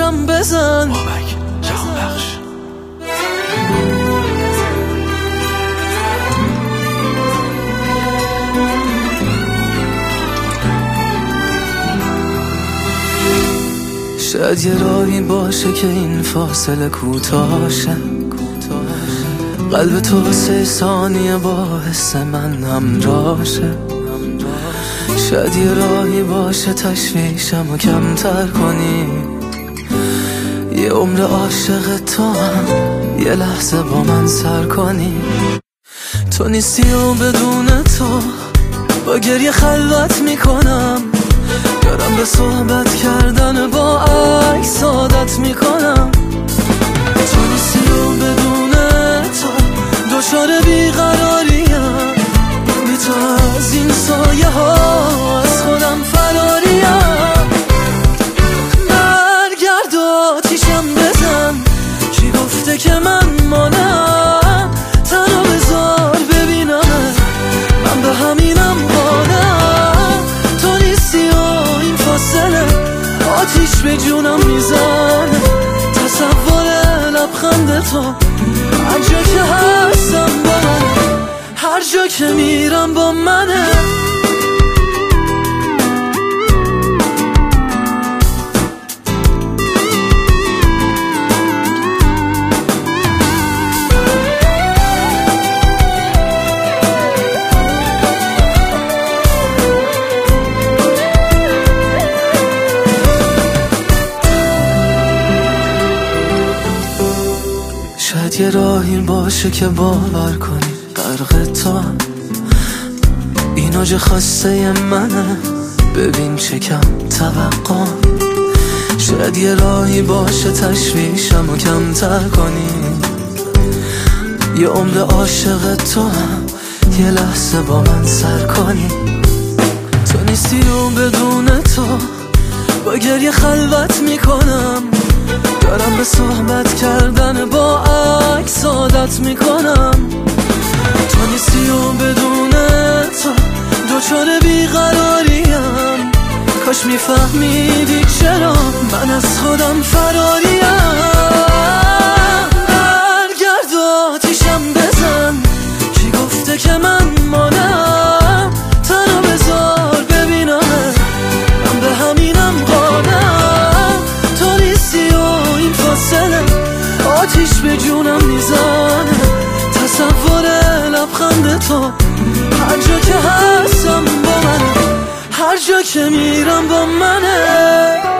آتیشم بزن. بابک جهانبخش. شاید یه راهی باشه که این فاصله کوتاه شه، قلب تو واسه ثانیه با حس من همراه شه. شاید یه راهی باشه تشویشم و کمتر کنی، یه عمر عاشق تو هم یه لحظه با من سر کنی. تو نیستی و بدون تو با گریه خلوت میکنم، دارم به صحبت کردن با عکس عادت میکنم. تو نیستی و بدون تو دچار بیقراریم، بی تو از این سایه ها از خودم فراریم. برگرد و آتیشم بزن، کی گفته که من مانم؟ تنها بذار ببینم من به همینم قانم. تو نیستی و این فاصله آتیش به جونم میزنه، تصور لبخند تو هر جا که هستم با منه، هر جا که میرم با منه. شاید یه راهی باشه که باور کنی غرق تو این اوج خواسته منه، ببین چه کم توقع. شاید یه راهی باشه تشویشم و کمتر کنی، یه عمر عاشق تو هم یه لحظه با من سر کنی. تو نیستی و بدون تو با گریه خلوت میکنم، دارم به صحبت کردن با عکس عادت میکنم. تو نیستی و بدون تو دچار بیقراریم، کاش میفهمیدی چرا من از خودم فراریم. برگرد و آتیشم بزن، کی گفته که من مانم؟ تنها بذار ببینم من به همینم قانم. تو نیستی و این فاصله آتیش به جونم میزنه، تصور لبخند تو هر جا که هستم با منه، هر جا که میرم با منه.